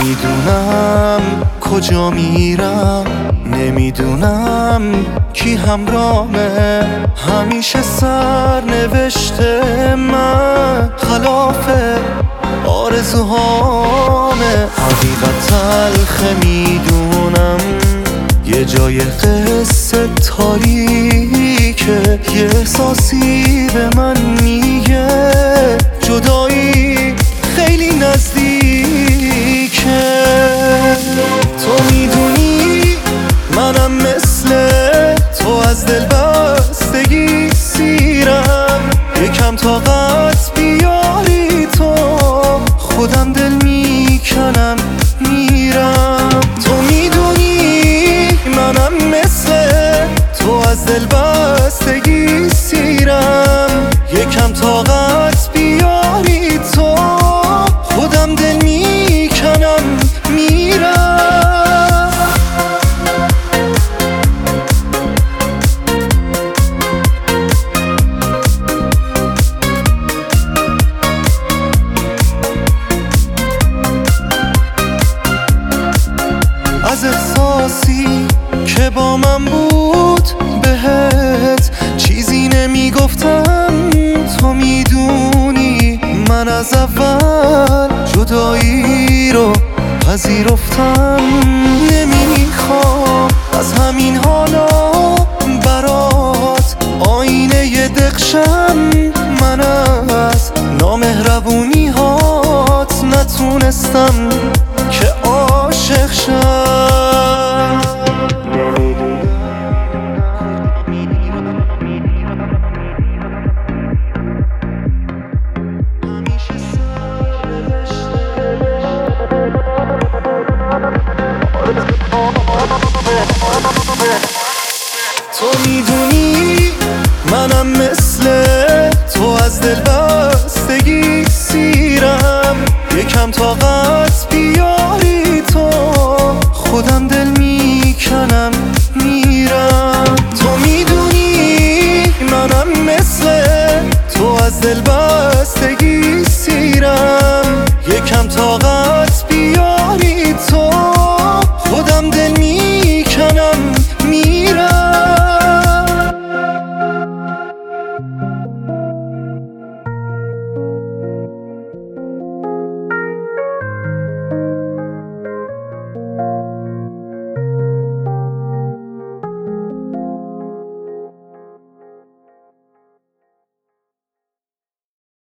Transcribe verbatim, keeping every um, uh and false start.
نمیدونم کجا میرم، نمیدونم کی همراهمه. همیشه سرنوشته من خلاف آرزوهامه. حقیقت تلخه میدونم، یه جای قصه تاریکه. یه احساسی به من میگه جدایی خیلی نزدیکه. تو میدونی منم مثل تو از دل بستگی سیرم. یکم طاقت بیاری تو، خودم دل میکنم میرم. تو میدونی منم مثل تو از دل بستگی سیرم. یکم طاقت بیاری تو، خودم دل میکنم میرم. از احساسی که با من بود بهت چیزی نمیگفتم. تو میدونی من از اول جدایی رو پذیرفتم. نمیخوام از همین حالا برات آینه ی دقشم. من از نامهربونی هات نتونستم که عاشق شم. تو میدونی منم مثل تو از دل بستگی سیرم. یکم طاقت بیاری تو، خودم دل میکنم میرم. تو میدونی منم مثل تو از دل بستگی سیرم. یکم طاقت